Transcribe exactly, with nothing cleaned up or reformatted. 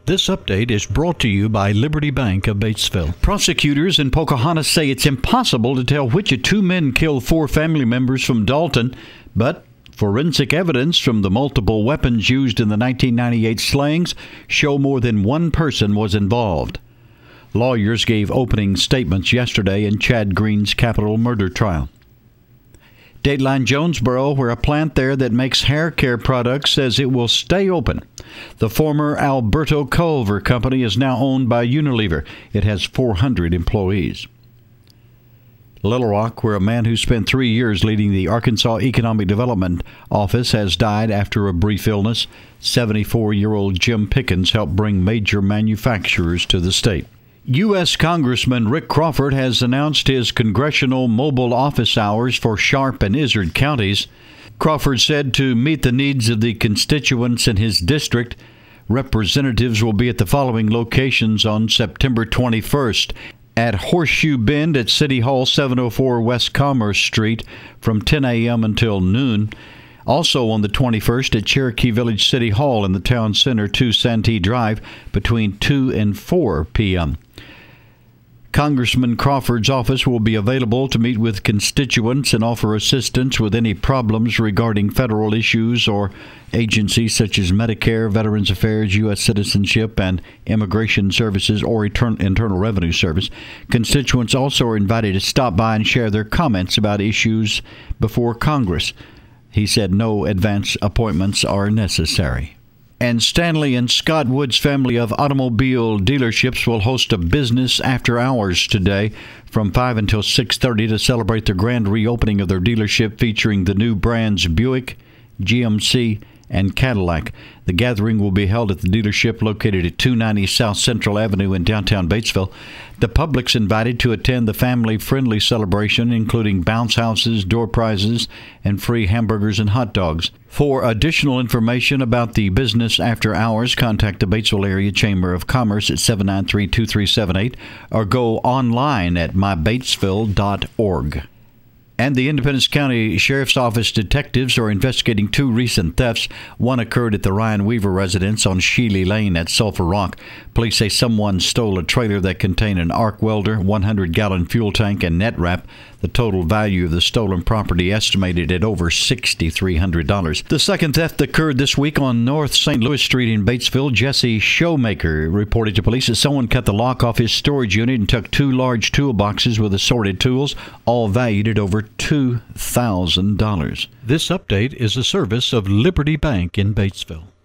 This update is brought to you by Liberty Bank of Batesville. Prosecutors in Pocahontas say it's impossible to tell which of two men killed four family members from Dalton, but forensic evidence from the multiple weapons used in the nineteen ninety-eight slayings show more than one person was involved. Lawyers gave opening statements yesterday in Chad Green's capital murder trial. Dateline Jonesboro, where a plant there that makes hair care products says it will stay open. The former Alberto Culver Company is now owned by Unilever. It has four hundred employees. Little Rock, where a man who spent three years leading the Arkansas Economic Development Office has died after a brief illness. seventy-four-year-old Jim Pickens helped bring major manufacturers to the state. U S. Congressman Rick Crawford has announced his congressional mobile office hours for Sharp and Izard counties. Crawford said to meet the needs of the constituents in his district, representatives will be at the following locations on September twenty-first. At Horseshoe Bend at City Hall, seven oh four West Commerce Street, from ten a.m. until noon. Also on the twenty-first at Cherokee Village City Hall in the town center, two Santee Drive, between two and four p.m. Congressman Crawford's office will be available to meet with constituents and offer assistance with any problems regarding federal issues or agencies such as Medicare, Veterans Affairs, U S citizenship, and Immigration Services or Internal Revenue Service. Constituents also are invited to stop by and share their comments about issues before Congress. He said no advance appointments are necessary. And Stanley and Scott Wood's family of automobile dealerships will host a business after hours today from five until six thirty to celebrate the grand reopening of their dealership featuring the new brands Buick, G M C, and Cadillac. The gathering will be held at the dealership located at two ninety South Central Avenue in downtown Batesville. The public's invited to attend the family-friendly celebration, including bounce houses, door prizes, and free hamburgers and hot dogs. For additional information about the business after hours, contact the Batesville Area Chamber of Commerce at seven nine three, two three seven eight or go online at my batesville dot org. And the Independence County Sheriff's Office detectives are investigating two recent thefts. One occurred at the Ryan Weaver residence on Sheely Lane at Sulphur Rock. Police say someone stole a trailer that contained an arc welder, one hundred gallon fuel tank, and net wrap. The total value of the stolen property estimated at over six thousand three hundred dollars. The second theft occurred this week on North Saint Louis Street in Batesville. Jesse Showmaker reported to police that someone cut the lock off his storage unit and took two large toolboxes with assorted tools, all valued at over two thousand dollars. This update is a service of Liberty Bank in Batesville.